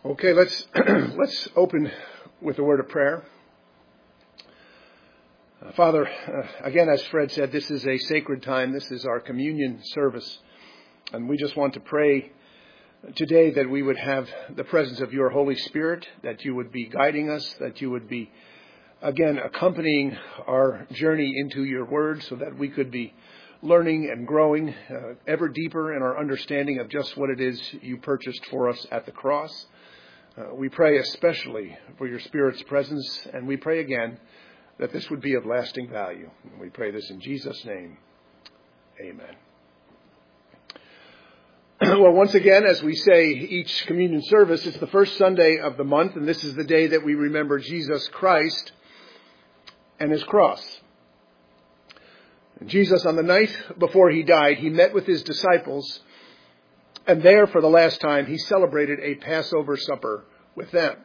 Okay, let's open with a word of prayer. Father, again, as Fred said, this is a sacred time. This is our communion service. And we just want to pray today that we would have the presence of your Holy Spirit, that you would be guiding us, that you would be, again, accompanying our journey into your word so that we could be learning and growing ever deeper in our understanding of just what it is you purchased for us at the cross. We pray especially for your Spirit's presence, and we pray again that this would be of lasting value. And we pray this in Jesus' name. Amen. Well, once again, as we say each communion service, it's the first Sunday of the month, and this is the day that we remember Jesus Christ and his cross. Jesus, on the night before he died, he met with his disciples, and there, for the last time, he celebrated a Passover supper with them.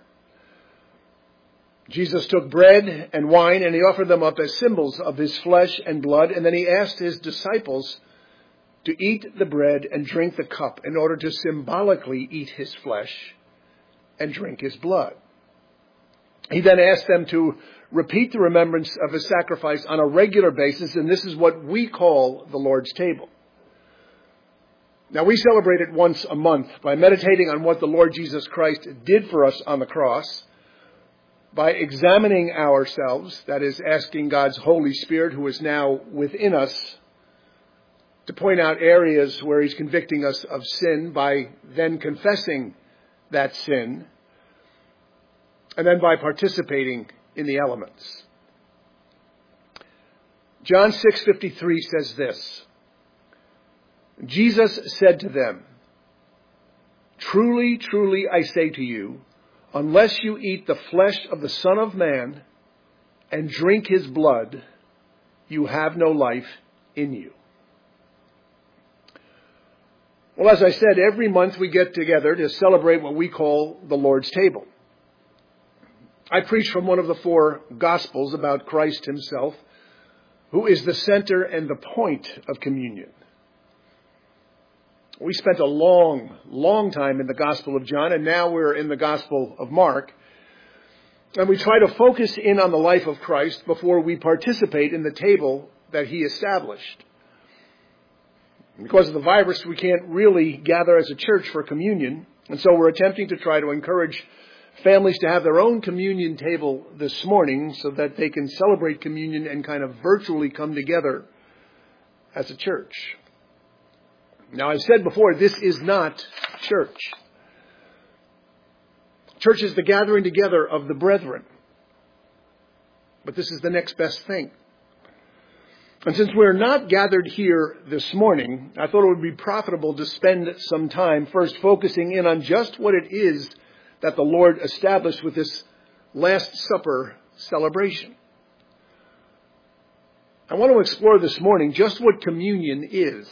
Jesus took bread and wine, and he offered them up as symbols of his flesh and blood, and then he asked his disciples to eat the bread and drink the cup in order to symbolically eat his flesh and drink his blood. He then asked them to repeat the remembrance of his sacrifice on a regular basis, and this is what we call the Lord's table. Now, we celebrate it once a month by meditating on what the Lord Jesus Christ did for us on the cross, by examining ourselves, that is, asking God's Holy Spirit, who is now within us, to point out areas where he's convicting us of sin, by then confessing that sin, and then by participating in the elements. John 6:53 says this, Jesus said to them, "Truly, truly, I say to you, unless you eat the flesh of the Son of Man and drink his blood, you have no life in you." Well, as I said, every month we get together to celebrate what we call the Lord's table. I preach from one of the four Gospels about Christ himself, who is the center and the point of communion. We spent a long time in the Gospel of John, and now we're in the Gospel of Mark. And we try to focus in on the life of Christ before we participate in the table that he established. Because of the virus, we can't really gather as a church for communion, and so we're attempting to try to encourage families to have their own communion table this morning so that they can celebrate communion and kind of virtually come together as a church. Now, I've said before, this is not church. Church is the gathering together of the brethren. But this is the next best thing. And since we're not gathered here this morning, I thought it would be profitable to spend some time first focusing in on just what it is that the Lord established with this Last Supper celebration. I want to explore this morning just what communion is.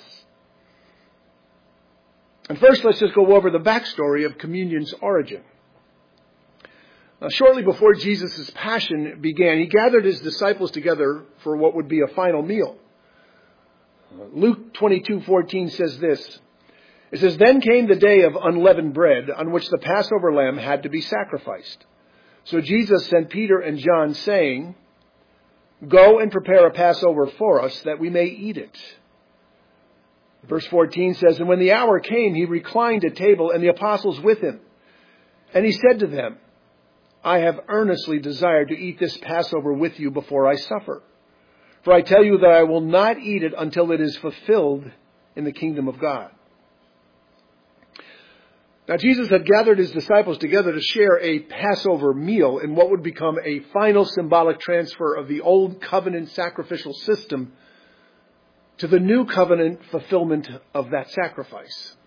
And first, let's just go over the backstory of communion's origin. Shortly before Jesus' passion began, he gathered his disciples together for what would be a final meal. Luke 22:14 says this. It says, "Then came the day of unleavened bread, on which the Passover lamb had to be sacrificed. So Jesus sent Peter and John, saying, 'Go and prepare a Passover for us, that we may eat it.'" Verse 14 says, "And when the hour came, he reclined at table, and the apostles with him. And he said to them, 'I have earnestly desired to eat this Passover with you before I suffer. For I tell you that I will not eat it until it is fulfilled in the kingdom of God.'" Now, Jesus had gathered his disciples together to share a Passover meal in what would become a final symbolic transfer of the old covenant sacrificial system to the new covenant fulfillment of that sacrifice.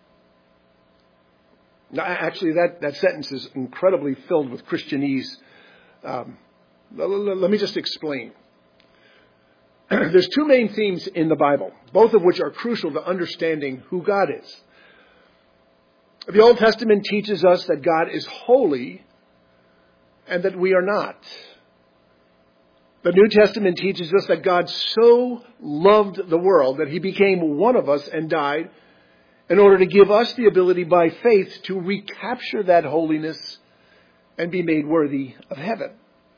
Now, actually, that sentence is incredibly filled with Christianese. Let me just explain. There's two main themes in the Bible, both of which are crucial to understanding who God is. The Old Testament teaches us that God is holy and that we are not. The New Testament teaches us that God so loved the world that he became one of us and died in order to give us the ability by faith to recapture that holiness and be made worthy of heaven.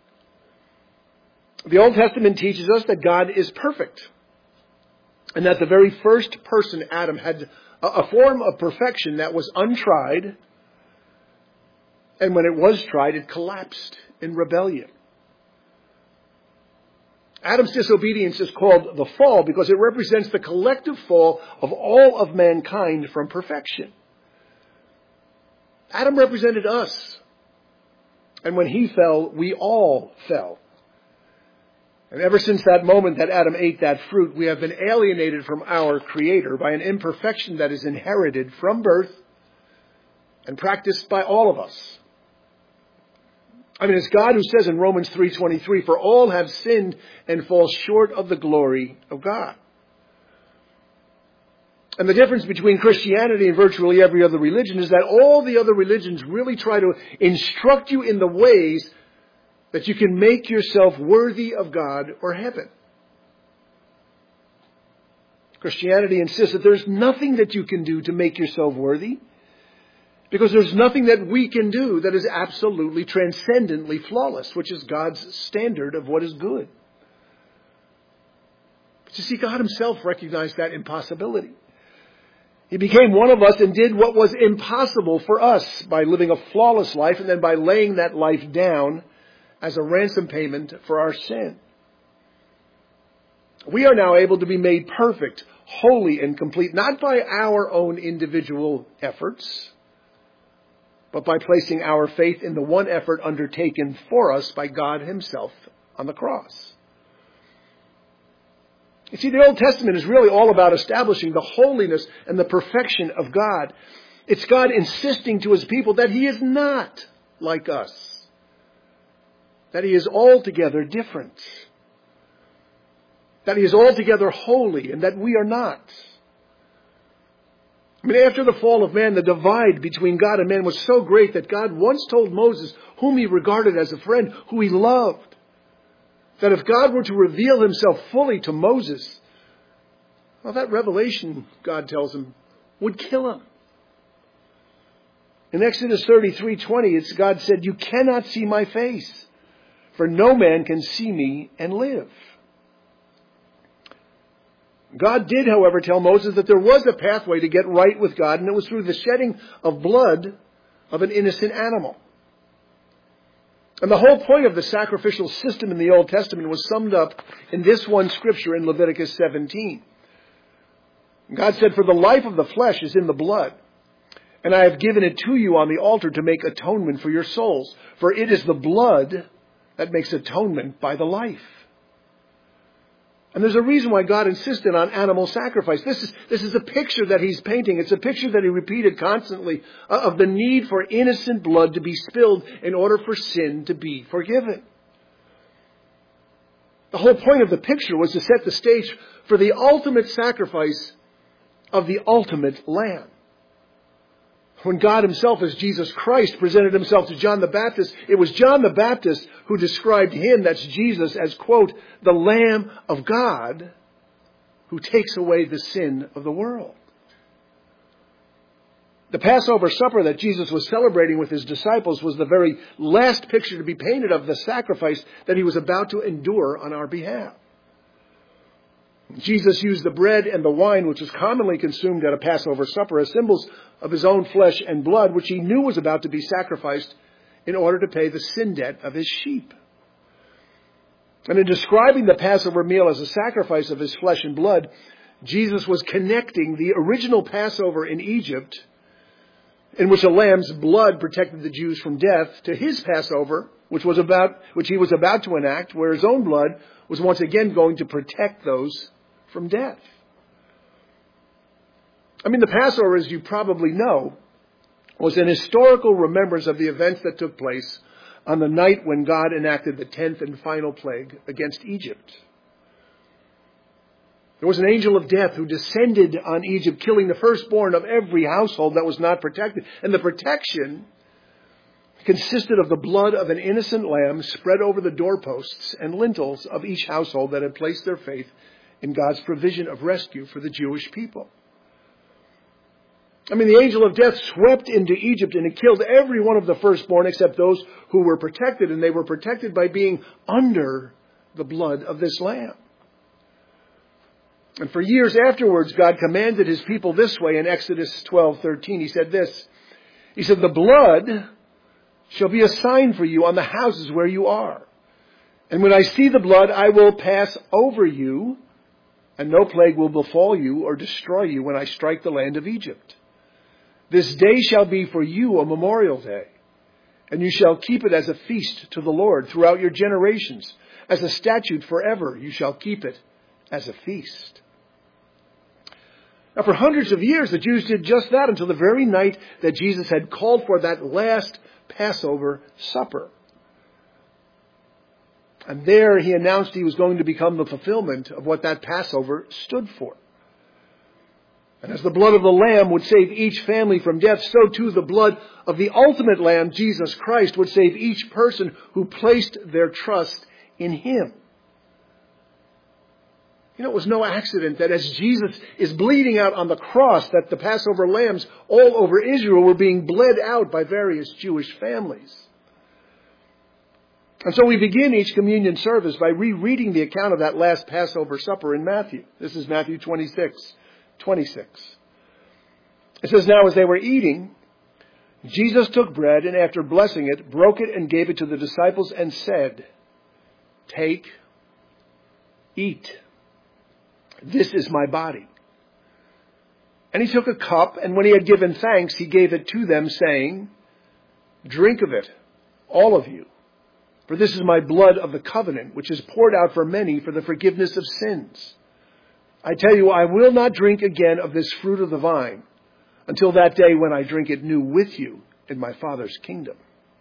The Old Testament teaches us that God is perfect, and that the very first person, Adam, had a form of perfection that was untried, and when it was tried, it collapsed in rebellion. Adam's disobedience is called the fall because it represents the collective fall of all of mankind from perfection. Adam represented us, and when he fell, we all fell. And ever since that moment that Adam ate that fruit, we have been alienated from our Creator by an imperfection that is inherited from birth and practiced by all of us. I mean, it's God who says in Romans 3:23, "For all have sinned and fall short of the glory of God." And the difference between Christianity and virtually every other religion is that all the other religions really try to instruct you in the ways that you can make yourself worthy of God or heaven. Christianity insists that there's nothing that you can do to make yourself worthy, because there's nothing that we can do that is absolutely transcendently flawless, which is God's standard of what is good. But you see, God himself recognized that impossibility. He became one of us and did what was impossible for us by living a flawless life and then by laying that life down as a ransom payment for our sin. We are now able to be made perfect, holy, and complete, not by our own individual efforts, but by placing our faith in the one effort undertaken for us by God himself on the cross. You see, the Old Testament is really all about establishing the holiness and the perfection of God. It's God insisting to his people that he is not like us, that he is altogether different, that he is altogether holy, and that we are not. I mean, after the fall of man, the divide between God and man was so great that God once told Moses, whom he regarded as a friend, who he loved, that if God were to reveal himself fully to Moses, well, that revelation, God tells him, would kill him. In Exodus 33:20, it's God said, "You cannot see my face, for no man can see me and live." God did, however, tell Moses that there was a pathway to get right with God, and it was through the shedding of blood of an innocent animal. And the whole point of the sacrificial system in the Old Testament was summed up in this one scripture in Leviticus 17. God said, "For the life of the flesh is in the blood, and I have given it to you on the altar to make atonement for your souls. For it is the blood that makes atonement by the life." And there's a reason why God insisted on animal sacrifice. This is a picture that he's painting. It's a picture that he repeated constantly of the need for innocent blood to be spilled in order for sin to be forgiven. The whole point of the picture was to set the stage for the ultimate sacrifice of the ultimate Lamb. When God himself, as Jesus Christ, presented himself to John the Baptist, it was John the Baptist who described him, that's Jesus, as, quote, "the Lamb of God who takes away the sin of the world." The Passover supper that Jesus was celebrating with his disciples was the very last picture to be painted of the sacrifice that he was about to endure on our behalf. Jesus used the bread and the wine, which was commonly consumed at a Passover supper, as symbols of his own flesh and blood, which he knew was about to be sacrificed in order to pay the sin debt of his sheep. And in describing the Passover meal as a sacrifice of his flesh and blood, Jesus was connecting the original Passover in Egypt, in which a lamb's blood protected the Jews from death, to his Passover, which he was about to enact, where his own blood was once again going to protect those from death. I mean, the Passover, as you probably know, was an historical remembrance of the events that took place on the night when God enacted the 10th and final plague against Egypt. There was an angel of death who descended on Egypt, killing the firstborn of every household that was not protected. And the protection consisted of the blood of an innocent lamb spread over the doorposts and lintels of each household that had placed their faith in God's provision of rescue for the Jewish people. I mean, the angel of death swept into Egypt and it killed every one of the firstborn except those who were protected, and they were protected by being under the blood of this lamb. And for years afterwards, God commanded his people this way in Exodus 12:13. He said this. He said, "The blood shall be a sign for you on the houses where you are. And when I see the blood, I will pass over you, and no plague will befall you or destroy you when I strike the land of Egypt. This day shall be for you a memorial day, and you shall keep it as a feast to the Lord throughout your generations. As a statute forever, you shall keep it as a feast." Now, for hundreds of years, the Jews did just that until the very night that Jesus had called for that last Passover supper. And there he announced he was going to become the fulfillment of what that Passover stood for. And as the blood of the Lamb would save each family from death, so too the blood of the ultimate Lamb, Jesus Christ, would save each person who placed their trust in him. You know, it was no accident that as Jesus is bleeding out on the cross, that the Passover lambs all over Israel were being bled out by various Jewish families. And so we begin each communion service by rereading the account of that last Passover supper in Matthew. This is Matthew 26:26. It says, "Now as they were eating, Jesus took bread and after blessing it, broke it and gave it to the disciples and said, 'Take, eat. This is my body.' And he took a cup, and when he had given thanks, he gave it to them, saying, 'Drink of it, all of you. For this is my blood of the covenant, which is poured out for many for the forgiveness of sins. I tell you, I will not drink again of this fruit of the vine until that day when I drink it new with you in my Father's kingdom.'"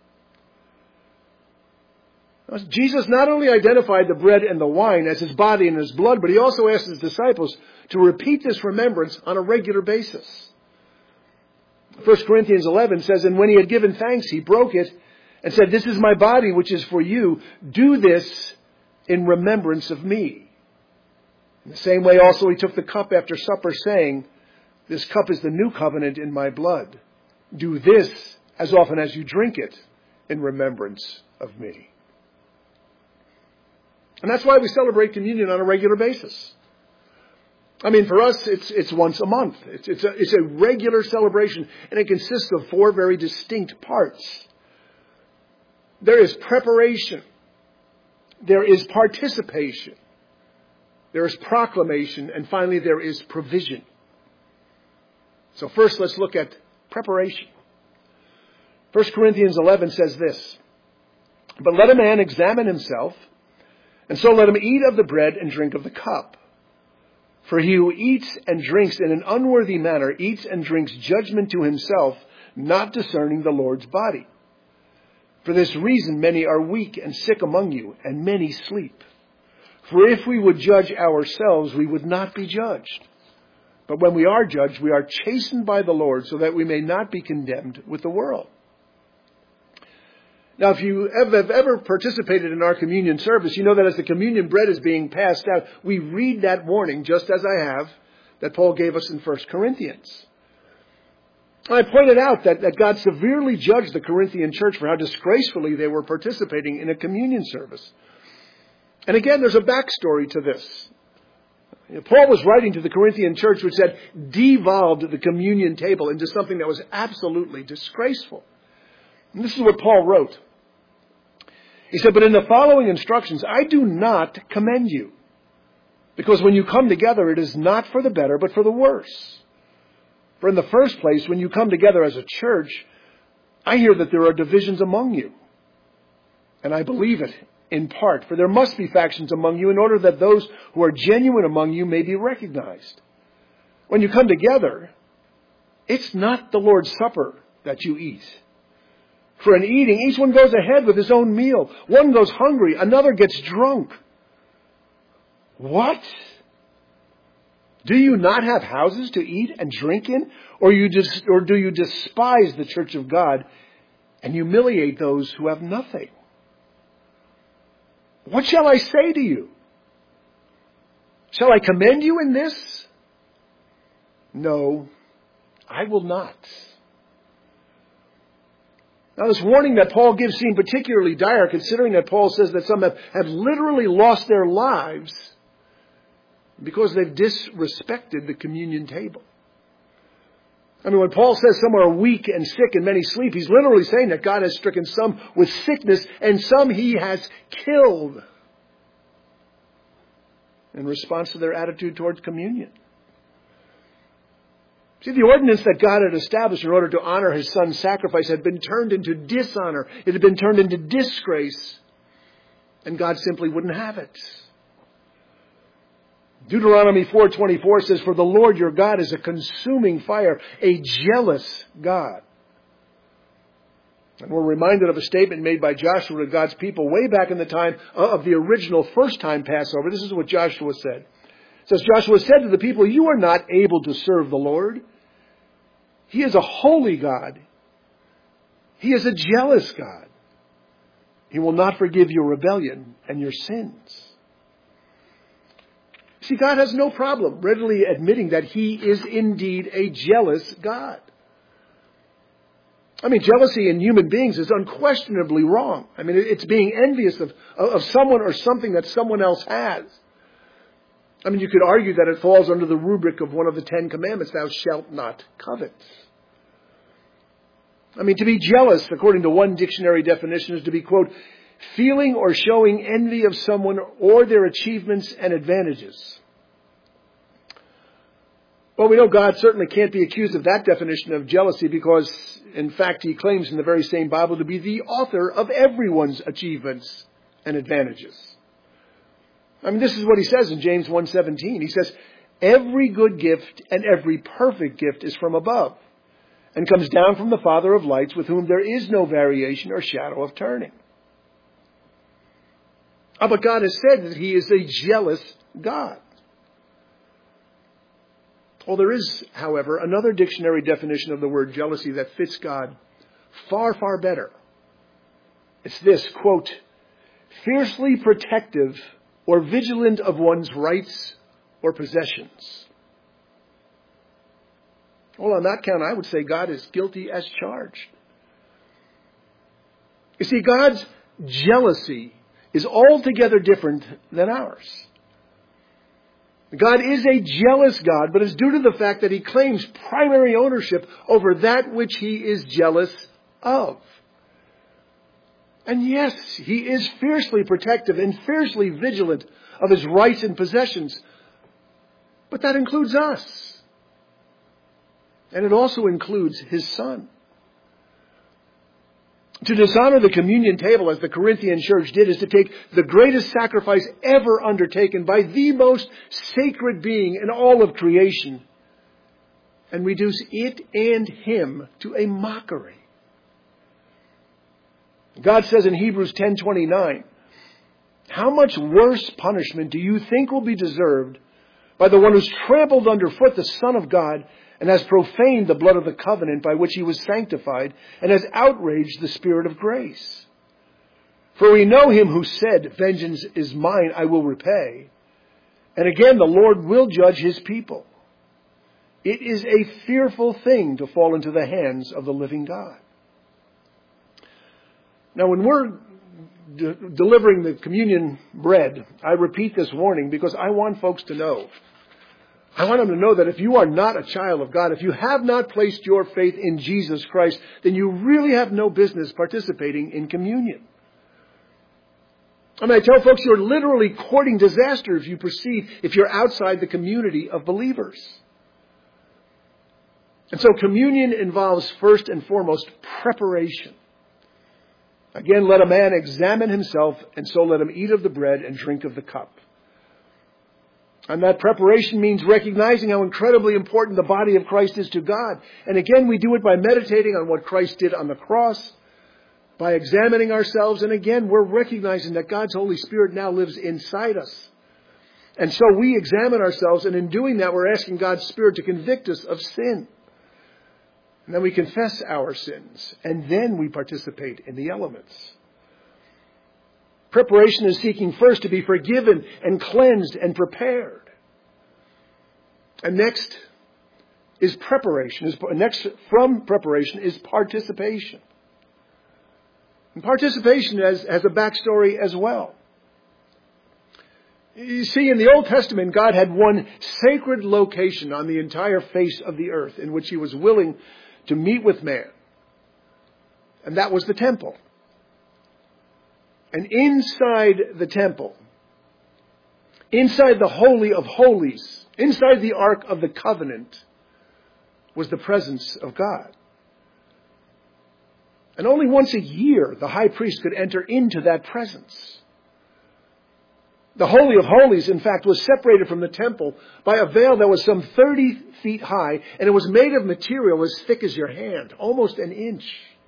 Jesus not only identified the bread and the wine as his body and his blood, but he also asked his disciples to repeat this remembrance on a regular basis. 1 Corinthians 11 says, "And when he had given thanks, he broke it and said, 'This is my body, which is for you. Do this in remembrance of me.' In the same way also he took the cup after supper, saying, 'This cup is the new covenant in my blood. Do this as often as you drink it in remembrance of me.'" And that's why we celebrate communion on a regular basis. I mean, for us, it's once a month. It's a regular celebration, and it consists of 4 very distinct parts. There is preparation. There is participation. There is proclamation. And finally, there is provision. So first, let's look at preparation. 1 Corinthians 11 says this, "But let a man examine himself, and so let him eat of the bread and drink of the cup. For he who eats and drinks in an unworthy manner eats and drinks judgment to himself, not discerning the Lord's body. For this reason many are weak and sick among you, and many sleep. For if we would judge ourselves, we would not be judged. But when we are judged, we are chastened by the Lord, so that we may not be condemned with the world." Now, if you have ever participated in our communion service, you know that as the communion bread is being passed out, we read that warning, just as I have, that Paul gave us in 1 Corinthians. I pointed out that God severely judged the Corinthian church for how disgracefully they were participating in a communion service. And again, there's a backstory to this. Paul was writing to the Corinthian church, which had devolved the communion table into something that was absolutely disgraceful. And this is what Paul wrote. He said, "But in the following instructions, I do not commend you, because when you come together, it is not for the better, but for the worse. For in the first place, when you come together as a church, I hear that there are divisions among you. And I believe it in part, for there must be factions among you in order that those who are genuine among you may be recognized. When you come together, it's not the Lord's Supper that you eat. For in eating, each one goes ahead with his own meal. One goes hungry, another gets drunk. What? Do you not have houses to eat and drink in? Or do you despise the church of God and humiliate those who have nothing? What shall I say to you? Shall I commend you in this? No, I will not. Now, this warning that Paul gives seems particularly dire, considering that Paul says that some have literally lost their lives because they've disrespected the communion table. I mean, when Paul says some are weak and sick and many sleep, he's literally saying that God has stricken some with sickness and some he has killed in response to their attitude towards communion. See, the ordinance that God had established in order to honor his son's sacrifice had been turned into dishonor. It had been turned into disgrace. And God simply wouldn't have it. Deuteronomy 4:24 says, "For the Lord your God is a consuming fire, a jealous God." And we're reminded of a statement made by Joshua to God's people way back in the time of the original first-time Passover. This is what Joshua said. It says, Joshua said to the people, "You are not able to serve the Lord. He is a holy God. He is a jealous God. He will not forgive your rebellion and your sins." See, God has no problem readily admitting that he is indeed a jealous God. I mean, jealousy in human beings is unquestionably wrong. I mean, it's being envious of someone or something that someone else has. I mean, you could argue that it falls under the rubric of one of the 10 Commandments, thou shalt not covet. I mean, to be jealous, according to one dictionary definition, is to be, quote, feeling or showing envy of someone or their achievements and advantages. Well, we know God certainly can't be accused of that definition of jealousy because, in fact, he claims in the very same Bible to be the author of everyone's achievements and advantages. I mean, this is what he says in James 1:17. He says, "Every good gift and every perfect gift is from above and comes down from the Father of lights, with whom there is no variation or shadow of turning." But God has said that he is a jealous God. Well, there is, however, another dictionary definition of the word jealousy that fits God far, far better. It's this, quote, "fiercely protective or vigilant of one's rights or possessions." Well, on that count, I would say God is guilty as charged. You see, God's jealousy is altogether different than ours. God is a jealous God, but it's due to the fact that he claims primary ownership over that which he is jealous of. And yes, he is fiercely protective and fiercely vigilant of his rights and possessions. But that includes us. And it also includes his Son. To dishonor the communion table, as the Corinthian church did, is to take the greatest sacrifice ever undertaken by the most sacred being in all of creation and reduce it and him to a mockery. God says in Hebrews 10:29, "How much worse punishment do you think will be deserved by the one who's trampled underfoot the Son of God and has profaned the blood of the covenant by which he was sanctified and has outraged the Spirit of grace? For we know him who said, 'Vengeance is mine, I will repay.' And again, the Lord will judge his people. It is a fearful thing to fall into the hands of the living God." Now, when we're delivering the communion bread, I repeat this warning because I want folks to know. I want them to know that if you are not a child of God, if you have not placed your faith in Jesus Christ, then you really have no business participating in communion. I mean, I tell folks you're literally courting disaster if you're outside the community of believers. And so communion involves first and foremost preparation. Again, let a man examine himself, and so let him eat of the bread and drink of the cup. And that preparation means recognizing how incredibly important the body of Christ is to God. And again, we do it by meditating on what Christ did on the cross, by examining ourselves. And again, we're recognizing that God's Holy Spirit now lives inside us. And so we examine ourselves, and in doing that, we're asking God's Spirit to convict us of sin. And then we confess our sins, and then we participate in the elements. Preparation is seeking first to be forgiven and cleansed and prepared. And next, is preparation. Next from preparation is participation. And participation has a backstory as well. You see, in the Old Testament, God had one sacred location on the entire face of the earth in which He was willing to meet with man. And that was the temple. And inside the temple, inside the Holy of Holies, inside the Ark of the Covenant, was the presence of God. And only once a year the high priest could enter into that presence. The Holy of Holies, in fact, was separated from the temple by a veil that was some 30 feet high, and it was made of material as thick as your hand, almost an inch.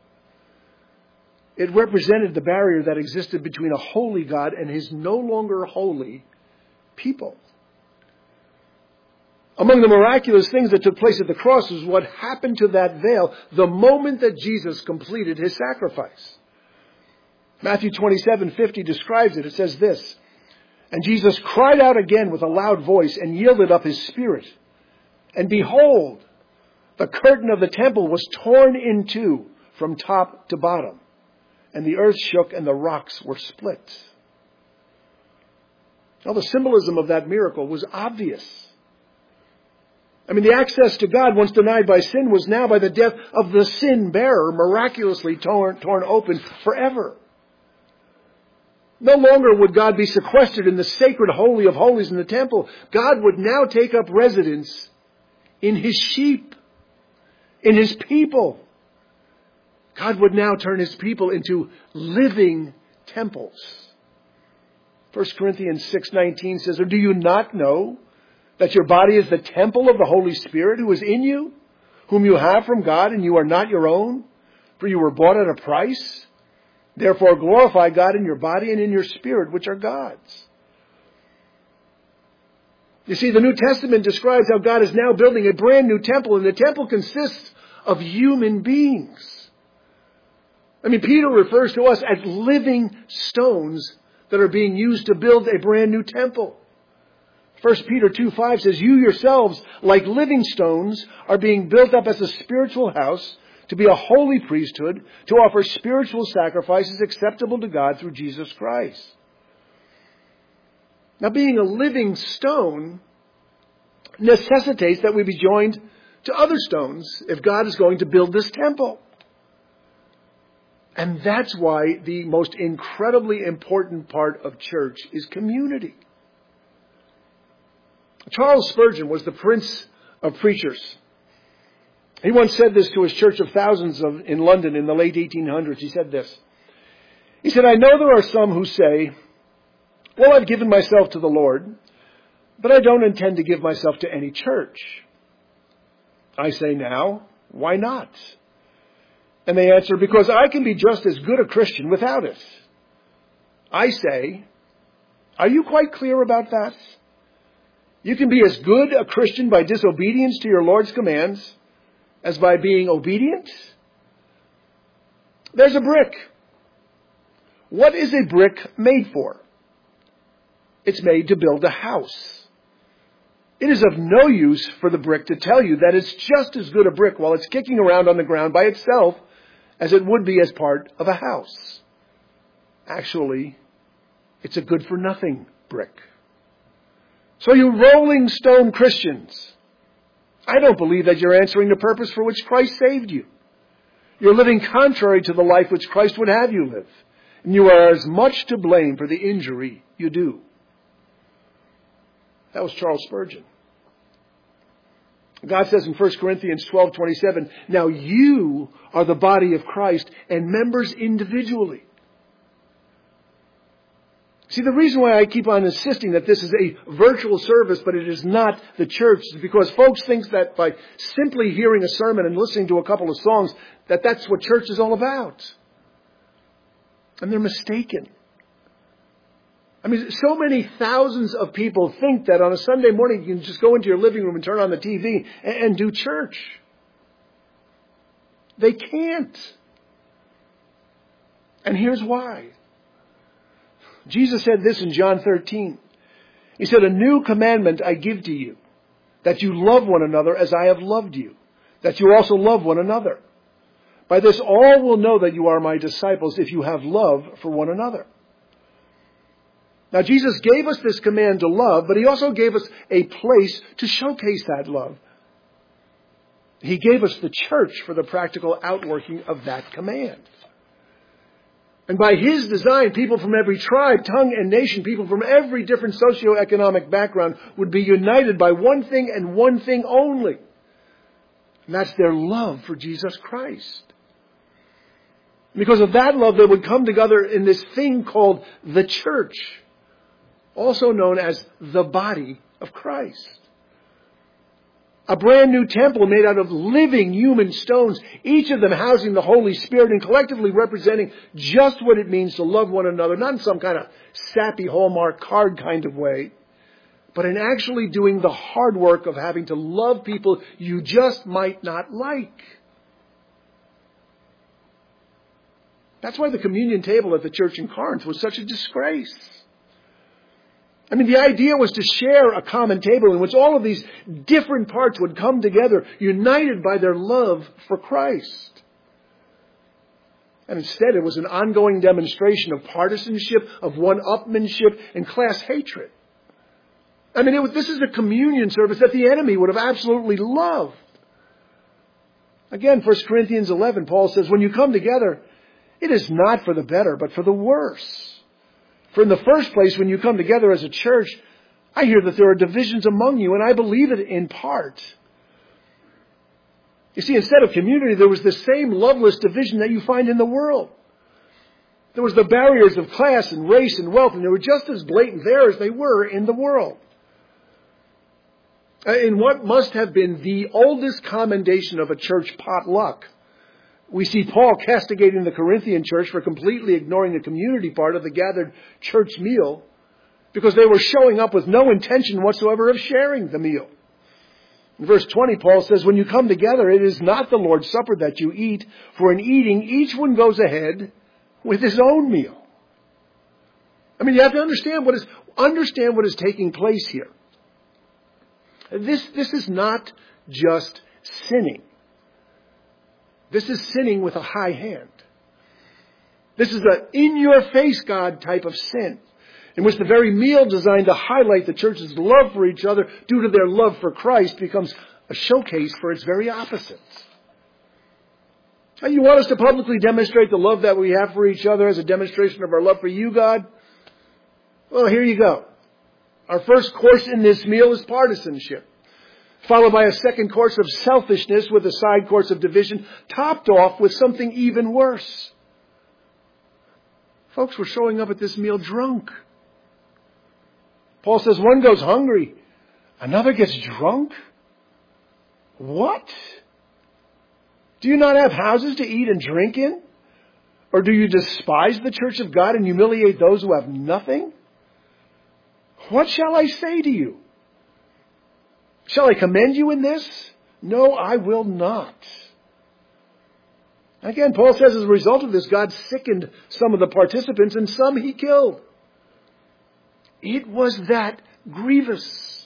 It represented the barrier that existed between a holy God and His no longer holy people. Among the miraculous things that took place at the cross was what happened to that veil the moment that Jesus completed His sacrifice. Matthew 27:50 describes it. It says this, "And Jesus cried out again with a loud voice and yielded up His spirit. And behold, the curtain of the temple was torn in two from top to bottom. And the earth shook and the rocks were split." Now, the symbolism of that miracle was obvious. I mean, the access to God, once denied by sin, was now by the death of the sin bearer miraculously torn open forever. No longer would God be sequestered in the sacred Holy of Holies in the temple. God would now take up residence in His sheep, in His people. God would now turn His people into living temples. 1 Corinthians 6:19 says, "Or do you not know that your body is the temple of the Holy Spirit who is in you, whom you have from God, and you are not your own? For you were bought at a price. Therefore glorify God in your body and in your spirit, which are God's." You see, the New Testament describes how God is now building a brand new temple, and the temple consists of human beings. I mean, Peter refers to us as living stones that are being used to build a brand new temple. 1 Peter 2:5 says, "You yourselves, like living stones, are being built up as a spiritual house to be a holy priesthood, to offer spiritual sacrifices acceptable to God through Jesus Christ." Now, being a living stone necessitates that we be joined to other stones if God is going to build this temple. And that's why the most incredibly important part of church is community. Charles Spurgeon was the prince of preachers. He once said this to his church of thousands in London in the late 1800s. He said this. He said, "I know there are some who say, 'Well, I've given myself to the Lord, but I don't intend to give myself to any church.' I say now, why not? And they answer, 'Because I can be just as good a Christian without it.' I say, are you quite clear about that? You can be as good a Christian by disobedience to your Lord's commands as by being obedient? There's a brick. What is a brick made for? It's made to build a house. It is of no use for the brick to tell you that it's just as good a brick while it's kicking around on the ground by itself as it would be as part of a house. Actually, it's a good-for-nothing brick. So you Rolling Stone Christians, I don't believe that you're answering the purpose for which Christ saved you. You're living contrary to the life which Christ would have you live. And you are as much to blame for the injury you do." That was Charles Spurgeon. God says in 1 Corinthians 12:27, "Now you are the body of Christ and members individually." See, the reason why I keep on insisting that this is a virtual service, but it is not the church, is because folks think that by simply hearing a sermon and listening to a couple of songs, that that's what church is all about. And they're mistaken. I mean, so many thousands of people think that on a Sunday morning you can just go into your living room and turn on the TV and do church. They can't. And here's why. Jesus said this in John 13. He said, "A new commandment I give to you, that you love one another as I have loved you, that you also love one another. By this all will know that you are my disciples if you have love for one another. Now Jesus gave us this command to love, but he also gave us a place to showcase that love. He gave us the church for the practical outworking of that command. And by his design, people from every tribe, tongue, and nation, people from every different socioeconomic background would be united by one thing and one thing only. And that's their love for Jesus Christ. Because of that love, they would come together in this thing called the church, also known as the body of Christ. A brand new temple made out of living human stones, each of them housing the Holy Spirit and collectively representing just what it means to love one another, not in some kind of sappy Hallmark card kind of way, but in actually doing the hard work of having to love people you just might not like. That's why the communion table at the church in Corinth was such a disgrace. I mean, the idea was to share a common table in which all of these different parts would come together, united by their love for Christ. And instead, it was an ongoing demonstration of partisanship, of one-upmanship, and class hatred. I mean, this is a communion service that the enemy would have absolutely loved. Again, 1 Corinthians 11, Paul says, when you come together, it is not for the better, but for the worse. For in the first place, when you come together as a church, I hear that there are divisions among you, and I believe it in part. You see, instead of community, there was the same loveless division that you find in the world. There was the barriers of class and race and wealth, and they were just as blatant there as they were in the world. In what must have been the oldest commendation of a church potluck, we see Paul castigating the Corinthian church for completely ignoring the community part of the gathered church meal because they were showing up with no intention whatsoever of sharing the meal. In verse 20, Paul says, when you come together, it is not the Lord's Supper that you eat, for in eating, each one goes ahead with his own meal. I mean, you have to understand what is taking place here. This is not just sinning. This is sinning with a high hand. This is an in-your-face God type of sin, in which the very meal designed to highlight the church's love for each other due to their love for Christ becomes a showcase for its very opposites. And you want us to publicly demonstrate the love that we have for each other as a demonstration of our love for you, God? Well, here you go. Our first course in this meal is partisanship, followed by a second course of selfishness with a side course of division, topped off with something even worse. Folks were showing up at this meal drunk. Paul says one goes hungry, another gets drunk. What? Do you not have houses to eat and drink in? Or do you despise the church of God and humiliate those who have nothing? What shall I say to you? Shall I commend you in this? No, I will not. Again, Paul says as a result of this, God sickened some of the participants and some he killed. It was that grievous.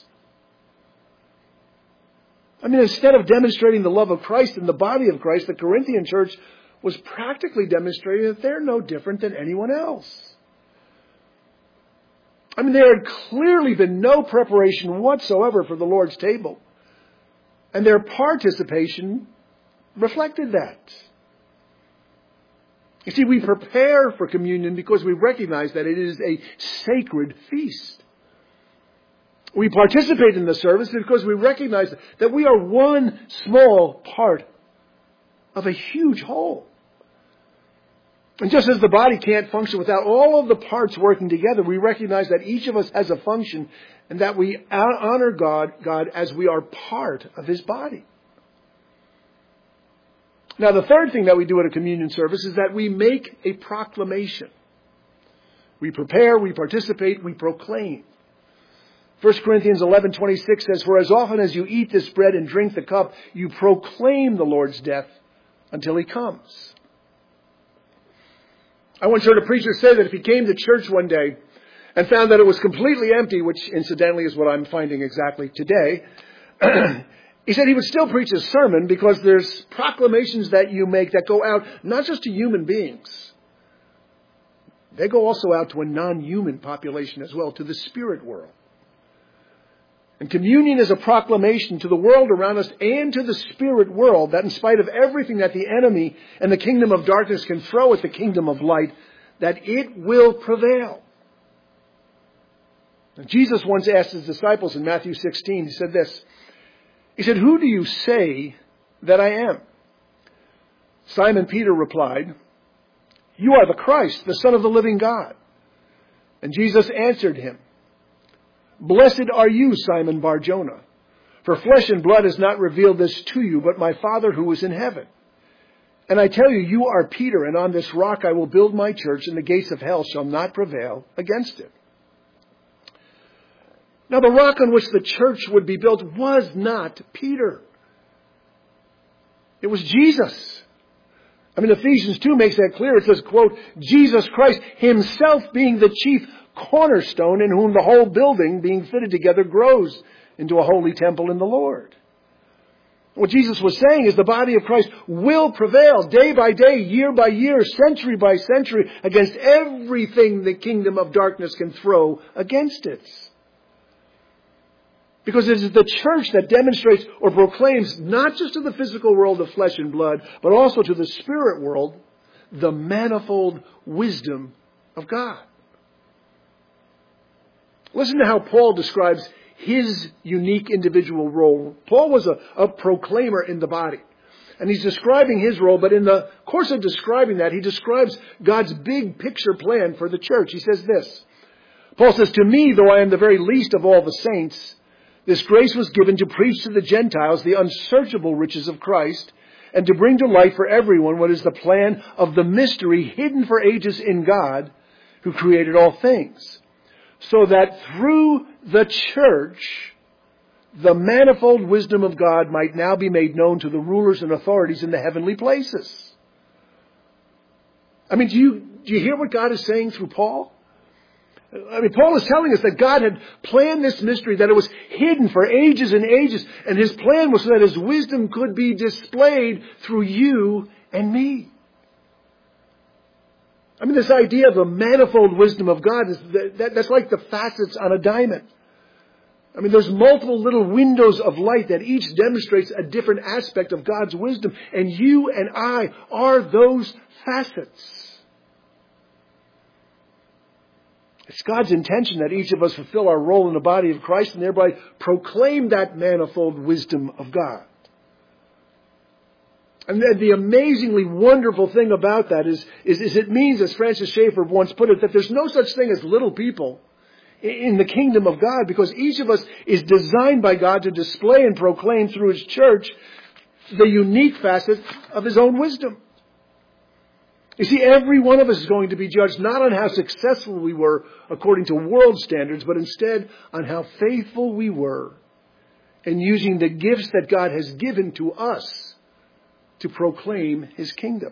I mean, instead of demonstrating the love of Christ in the body of Christ, the Corinthian church was practically demonstrating that they're no different than anyone else. I mean, there had clearly been no preparation whatsoever for the Lord's table. And their participation reflected that. You see, we prepare for communion because we recognize that it is a sacred feast. We participate in the service because we recognize that we are one small part of a huge whole. And just as the body can't function without all of the parts working together, we recognize that each of us has a function and that we honor God as we are part of his body. Now, the third thing that we do at a communion service is that we make a proclamation. We prepare, we participate, we proclaim. 1 Corinthians 11:26 says, for as often as you eat this bread and drink the cup, you proclaim the Lord's death until he comes. I once heard a preacher say that if he came to church one day and found that it was completely empty, which incidentally is what I'm finding exactly today, He said he would still preach his sermon because there's proclamations that you make that go out not just to human beings. They go also out to a non-human population as well, to the spirit world. And communion is a proclamation to the world around us and to the spirit world that in spite of everything that the enemy and the kingdom of darkness can throw at the kingdom of light, that it will prevail. And Jesus once asked his disciples in Matthew 16, he said this. He said, "Who do you say that I am?" Simon Peter replied, "You are the Christ, the Son of the living God." And Jesus answered him, "Blessed are you, Simon Bar-Jonah, for flesh and blood has not revealed this to you, but my Father who is in heaven. And I tell you, you are Peter, and on this rock I will build my church, and the gates of hell shall not prevail against it." Now, the rock on which the church would be built was not Peter. It was Jesus. Ephesians 2 makes that clear. It says, quote, "Jesus Christ himself being the chief cornerstone, in whom the whole building being fitted together grows into a holy temple in the Lord." What Jesus was saying is the body of Christ will prevail day by day, year by year, century by century against everything the kingdom of darkness can throw against it. Because it is the church that demonstrates or proclaims not just to the physical world of flesh and blood, but also to the spirit world, the manifold wisdom of God. Listen to how Paul describes his unique individual role. Paul was a proclaimer in the body. And he's describing his role, but in the course of describing that, he describes God's big picture plan for the church. He says this. Paul says, "To me, though I am the very least of all the saints, this grace was given to preach to the Gentiles the unsearchable riches of Christ, and to bring to light for everyone what is the plan of the mystery hidden for ages in God, who created all things, so that through the church, the manifold wisdom of God might now be made known to the rulers and authorities in the heavenly places." Do you hear what God is saying through Paul? Paul is telling us that God had planned this mystery, that it was hidden for ages and ages, and his plan was so that his wisdom could be displayed through you and me. This idea of the manifold wisdom of God, that's like the facets on a diamond. There's multiple little windows of light that each demonstrates a different aspect of God's wisdom, and you and I are those facets. It's God's intention that each of us fulfill our role in the body of Christ and thereby proclaim that manifold wisdom of God. And the amazingly wonderful thing about that is it means, as Francis Schaeffer once put it, that there's no such thing as little people in the kingdom of God, because each of us is designed by God to display and proclaim through his church the unique facet of his own wisdom. You see, every one of us is going to be judged not on how successful we were according to world standards, but instead on how faithful we were in using the gifts that God has given to us to proclaim his kingdom.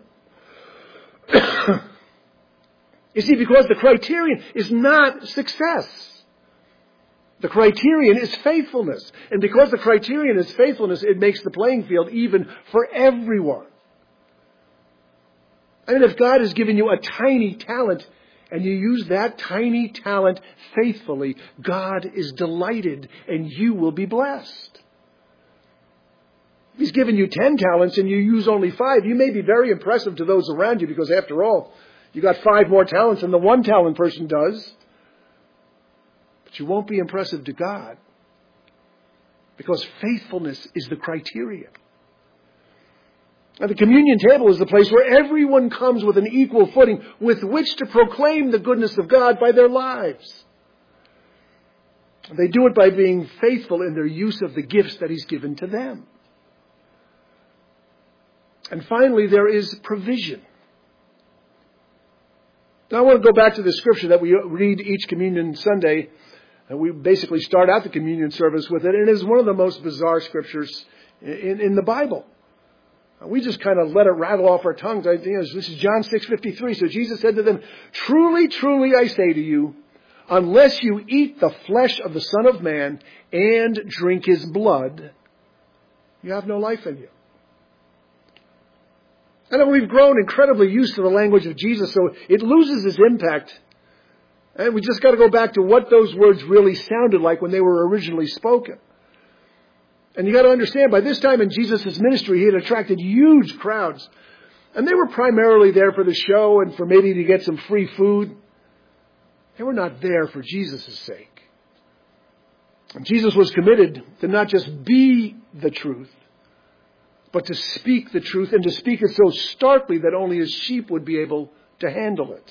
You see, because the criterion is not success. The criterion is faithfulness. And because the criterion is faithfulness, it makes the playing field even for everyone. If God has given you a tiny talent and you use that tiny talent faithfully, God is delighted and you will be blessed. If he's given you 10 talents and you use only 5, you may be very impressive to those around you, because after all, you got 5 more talents than the 1 talent person does. But you won't be impressive to God, because faithfulness is the criterion. Now, the communion table is the place where everyone comes with an equal footing with which to proclaim the goodness of God by their lives. They do it by being faithful in their use of the gifts that he's given to them. And finally, there is provision. Now, I want to go back to the scripture that we read each communion Sunday. And we basically start out the communion service with it. And it is one of the most bizarre scriptures in the Bible. We just kind of let it rattle off our tongues. This is John 6:53. So Jesus said to them, "Truly, truly, I say to you, unless you eat the flesh of the Son of Man and drink his blood, you have no life in you. I know we've grown incredibly used to the language of Jesus, so it loses its impact. And we just got to go back to what those words really sounded like when they were originally spoken. And you got to understand, by this time in Jesus' ministry, he had attracted huge crowds. And they were primarily there for the show and for maybe to get some free food. They were not there for Jesus' sake. And Jesus was committed to not just be the truth, but to speak the truth and to speak it so starkly that only his sheep would be able to handle it.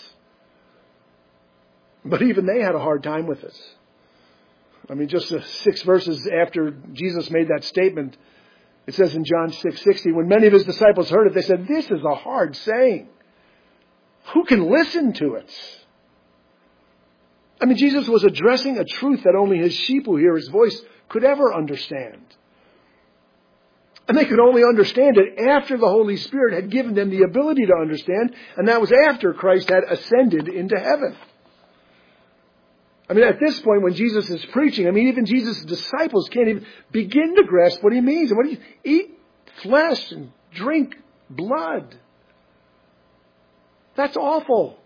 But even they had a hard time with this. I mean, just 6 verses after Jesus made that statement, it says in John 6:60, when many of his disciples heard it, they said, "This is a hard saying. Who can listen to it?" I mean, Jesus was addressing a truth that only his sheep who hear his voice could ever understand. And they could only understand it after the Holy Spirit had given them the ability to understand, and that was after Christ had ascended into heaven. I mean, at this point when Jesus is preaching, I mean, even Jesus' disciples can't even begin to grasp what he means. And what do you eat flesh and drink blood? That's awful.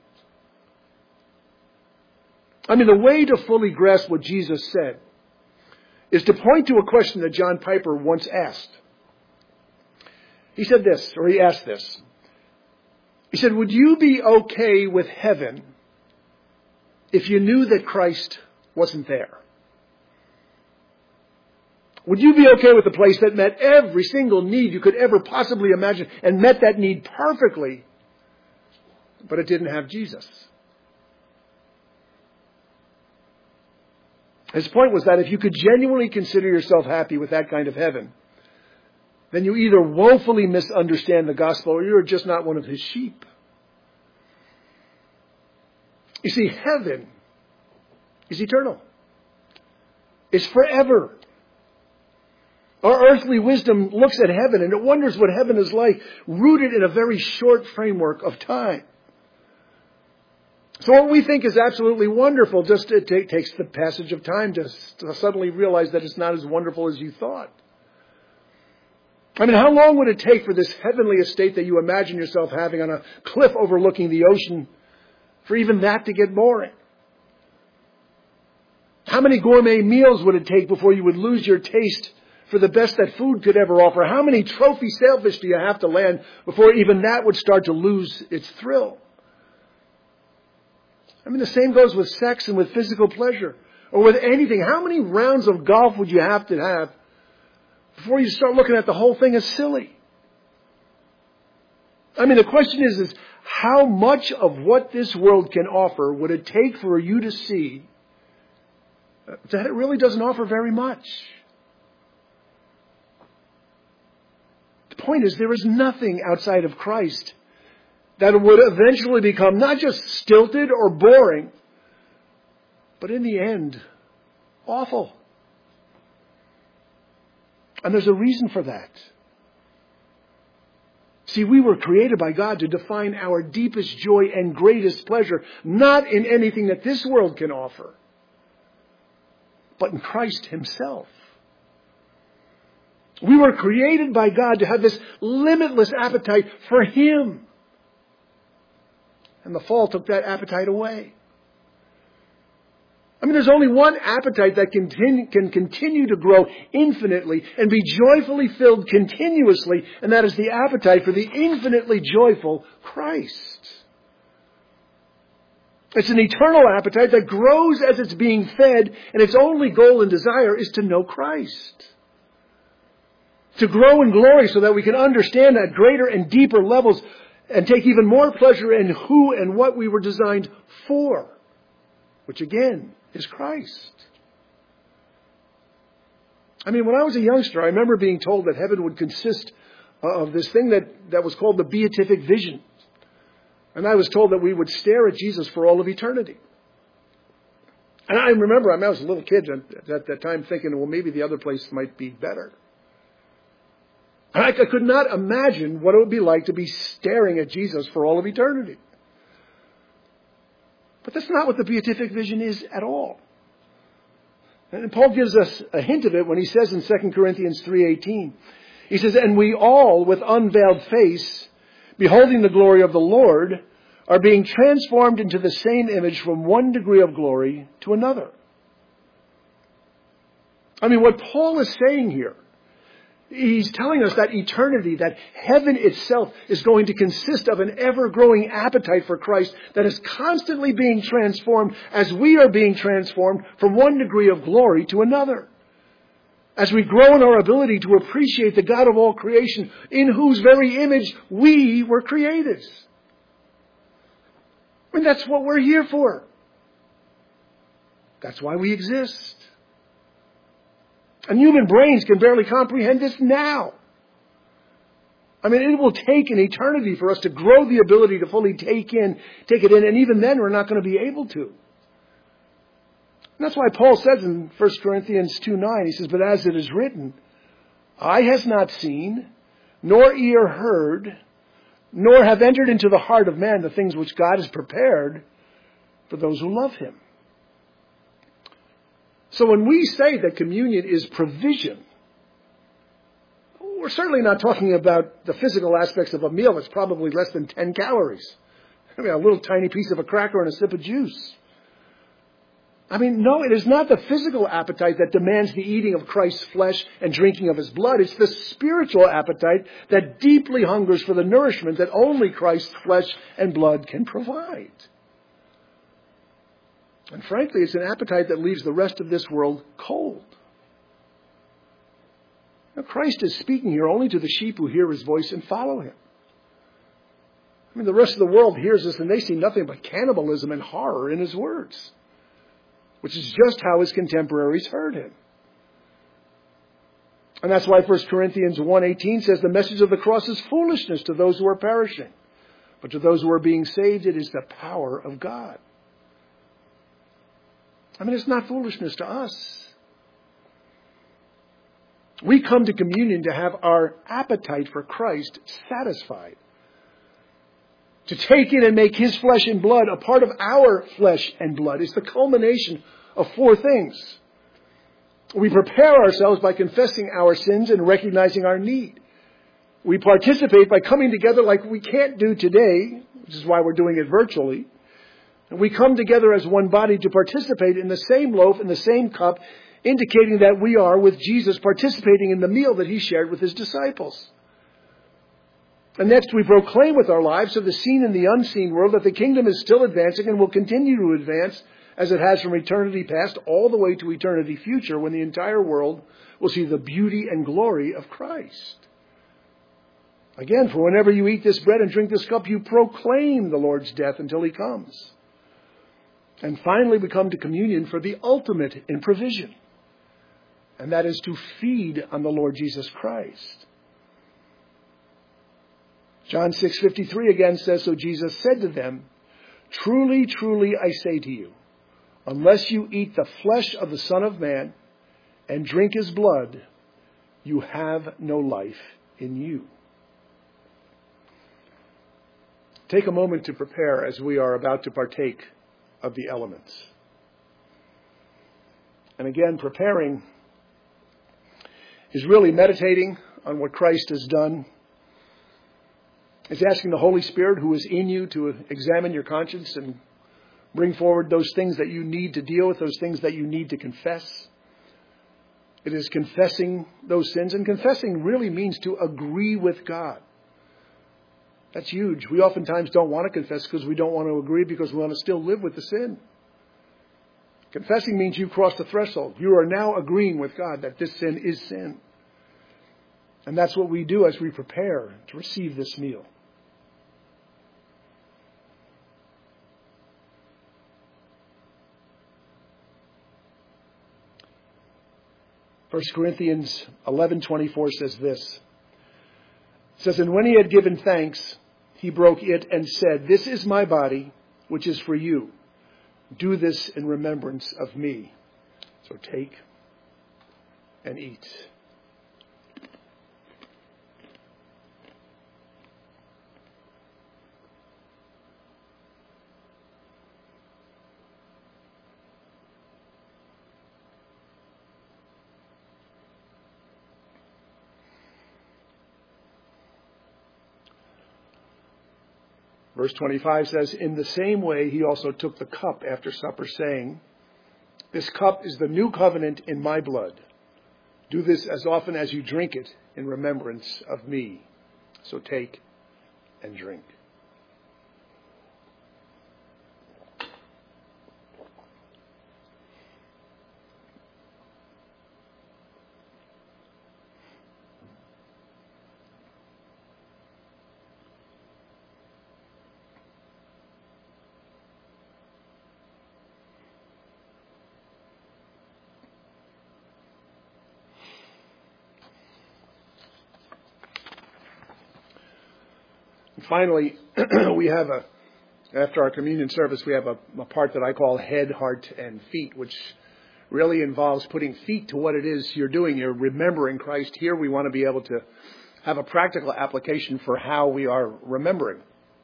I mean, the way to fully grasp what Jesus said is to point to a question that John Piper once asked. He said this, or he asked this. He said, would you be okay with heaven if you knew that Christ wasn't there? Would you be okay with a place that met every single need you could ever possibly imagine and met that need perfectly, but it didn't have Jesus? His point was that if you could genuinely consider yourself happy with that kind of heaven, then you either woefully misunderstand the gospel or you're just not one of his sheep. You see, heaven is eternal. It's forever. Our earthly wisdom looks at heaven and it wonders what heaven is like, rooted in a very short framework of time. So what we think is absolutely wonderful, just it takes the passage of time to suddenly realize that it's not as wonderful as you thought. I mean, how long would it take for this heavenly estate that you imagine yourself having on a cliff overlooking the ocean for even that to get boring? How many gourmet meals would it take before you would lose your taste for the best that food could ever offer? How many trophy sailfish do you have to land before even that would start to lose its thrill? I mean, the same goes with sex and with physical pleasure or with anything. How many rounds of golf would you have to have before you start looking at the whole thing as silly? I mean, the question is how much of what this world can offer would it take for you to see that it really doesn't offer very much? The point is, there is nothing outside of Christ that would eventually become not just stilted or boring, but in the end, awful. And there's a reason for that. See, we were created by God to define our deepest joy and greatest pleasure, not in anything that this world can offer, but in Christ himself. We were created by God to have this limitless appetite for him. And the fall took that appetite away. I mean, there's only one appetite that can continue to grow infinitely and be joyfully filled continuously, and that is the appetite for the infinitely joyful Christ. It's an eternal appetite that grows as it's being fed, and its only goal and desire is to know Christ. To grow in glory so that we can understand at greater and deeper levels and take even more pleasure in who and what we were designed for, which again is Christ. I mean, when I was a youngster, I remember being told that heaven would consist of this thing that was called the beatific vision. And I was told that we would stare at Jesus for all of eternity. And I remember, I was a little kid at that time thinking, well, maybe the other place might be better. And I could not imagine what it would be like to be staring at Jesus for all of eternity. But But that's not what the beatific vision is at all. And Paul gives us a hint of it when he says in 2 Corinthians 3:18, he says, "And we all, with unveiled face, beholding the glory of the Lord, are being transformed into the same image from one degree of glory to another." I mean, what Paul is saying here, he's telling us that eternity, that heaven itself is going to consist of an ever-growing appetite for Christ that is constantly being transformed as we are being transformed from one degree of glory to another. As we grow in our ability to appreciate the God of all creation, in whose very image we were created. I mean, that's what we're here for. That's why we exist. And human brains can barely comprehend this now. I mean, it will take an eternity for us to grow the ability to fully take it in, and even then we're not going to be able to. And that's why Paul says in 1 Corinthians 2:9, he says, "But as it is written, eye has not seen, nor ear heard, nor have entered into the heart of man the things which God has prepared for those who love him." So when we say that communion is provision, we're certainly not talking about the physical aspects of a meal that's probably less than 10 calories. I mean, a little tiny piece of a cracker and a sip of juice. I mean, no, it is not the physical appetite that demands the eating of Christ's flesh and drinking of his blood. It's the spiritual appetite that deeply hungers for the nourishment that only Christ's flesh and blood can provide. And frankly, it's an appetite that leaves the rest of this world cold. Now, Christ is speaking here only to the sheep who hear his voice and follow him. I mean, the rest of the world hears this and they see nothing but cannibalism and horror in his words, which is just how his contemporaries heard him. And that's why 1 Corinthians 1:18 says the message of the cross is foolishness to those who are perishing. But to those who are being saved, it is the power of God. I mean, it's not foolishness to us. We come to communion to have our appetite for Christ satisfied. To take in and make his flesh and blood a part of our flesh and blood. It's the culmination of 4 things. We prepare ourselves by confessing our sins and recognizing our need. We participate by coming together like we can't do today, which is why we're doing it virtually. And we come together as one body to participate in the same loaf and the same cup, indicating that we are, with Jesus, participating in the meal that he shared with his disciples. And next, we proclaim with our lives to the seen and the unseen world that the kingdom is still advancing and will continue to advance as it has from eternity past all the way to eternity future, when the entire world will see the beauty and glory of Christ. Again, for whenever you eat this bread and drink this cup, you proclaim the Lord's death until he comes. And finally, we come to communion for the ultimate in provision. And that is to feed on the Lord Jesus Christ. John 6:53 again says, "So Jesus said to them, 'Truly, truly, I say to you, unless you eat the flesh of the Son of Man and drink his blood, you have no life in you.'" Take a moment to prepare as we are about to partake of the elements. And again, preparing is really meditating on what Christ has done. It's asking the Holy Spirit who is in you to examine your conscience and bring forward those things that you need to deal with, those things that you need to confess. It is confessing those sins, and confessing really means to agree with God. That's huge. We oftentimes don't want to confess because we don't want to agree, because we want to still live with the sin. Confessing means you cross the threshold. You are now agreeing with God that this sin is sin. And that's what we do as we prepare to receive this meal. First Corinthians 11:24 says this. It says, "And when he had given thanks, he broke it and said, 'This is my body, which is for you. Do this in remembrance of me.' So take and eat." Verse 25 says, in the same way he also took the cup after supper, saying, this cup is the new covenant in my blood. Do this as often as you drink it in remembrance of me. So take and drink. Finally, after our communion service, we have a part that I call head, heart, and feet, which really involves putting feet to what it is you're doing. You're remembering Christ. Here we want to be able to have a practical application for how we are remembering.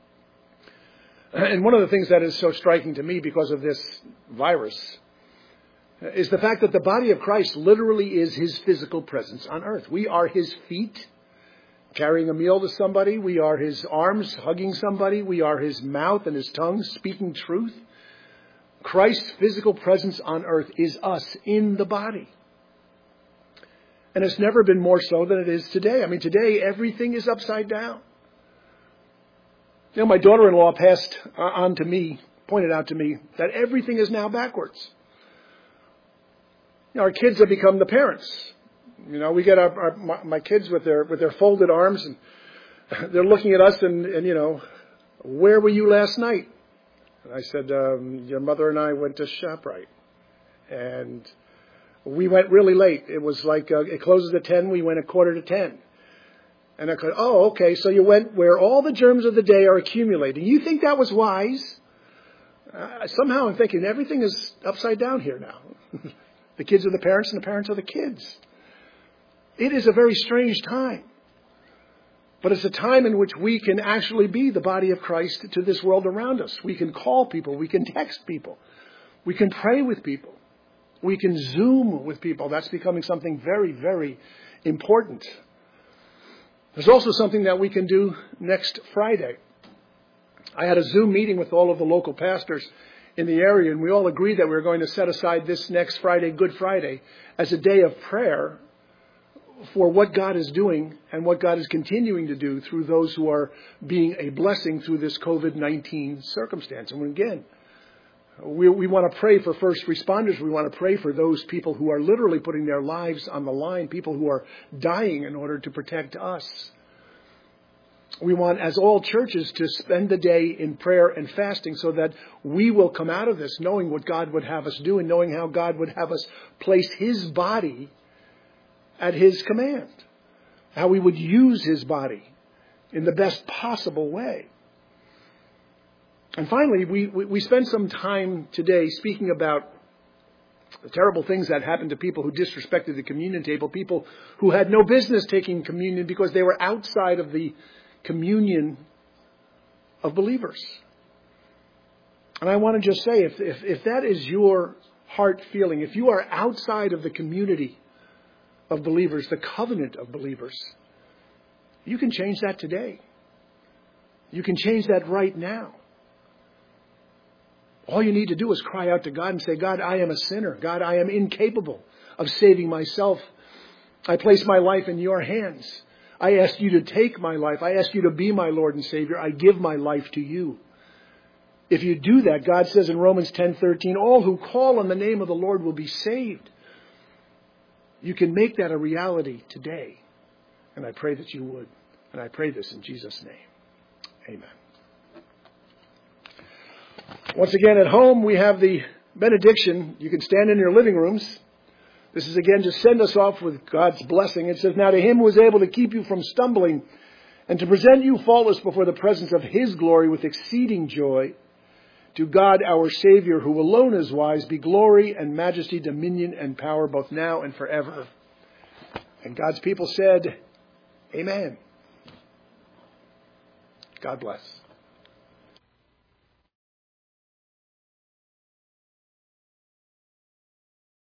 And one of the things that is so striking to me because of this virus is the fact that the body of Christ literally is his physical presence on earth. We are his feet, carrying a meal to somebody. We are his arms, hugging somebody. We are his mouth and his tongue, speaking truth. Christ's physical presence on earth is us in the body. And it's never been more so than it is today. I mean, today everything is upside down. You know, my daughter-in-law passed on to me, pointed out to me, that everything is now backwards. You know, our kids have become the parents. You know, we get my kids with their folded arms, and they're looking at us and you know, where were you last night? And I said, your mother and I went to ShopRite. And we went really late. It was like, it closes at 10, we went at 9:45. And I said, oh, okay, so you went where all the germs of the day are accumulating. You think that was wise? Somehow I'm thinking everything is upside down here now. The kids are the parents and the parents are the kids. It is a very strange time. But it's a time in which we can actually be the body of Christ to this world around us. We can call people. We can text people. We can pray with people. We can Zoom with people. That's becoming something very, very important. There's also something that we can do next Friday. I had a Zoom meeting with all of the local pastors in the area, and we all agreed that we were going to set aside this next Friday, Good Friday, as a day of prayer for what God is doing and what God is continuing to do through those who are being a blessing through this COVID-19 circumstance. And again, we want to pray for first responders. We want to pray for those people who are literally putting their lives on the line, people who are dying in order to protect us. We want, as all churches, to spend the day in prayer and fasting so that we will come out of this knowing what God would have us do and knowing how God would have us place his body at his command, how we would use his body in the best possible way. And finally, we spend some time today speaking about the terrible things that happened to people who disrespected the communion table, people who had no business taking communion because they were outside of the communion of believers. And I want to just say, if that is your heart feeling, if you are outside of the community of believers, the covenant of believers, you can change that today. You can change that right now. All you need to do is cry out to God and say, God, I am a sinner. God, I am incapable of saving myself. I place my life in your hands. I ask you to take my life. I ask you to be my Lord and Savior. I give my life to you. If you do that, God says in Romans 10:13, all who call on the name of the Lord will be saved. You can make that a reality today. And I pray that you would. And I pray this in Jesus' name. Amen. Once again, at home, we have the benediction. You can stand in your living rooms. This is again to send us off with God's blessing. It says, now to him who is able to keep you from stumbling and to present you faultless before the presence of his glory with exceeding joy, to God our Savior, who alone is wise, be glory and majesty, dominion and power, both now and forever. And God's people said, Amen. God bless.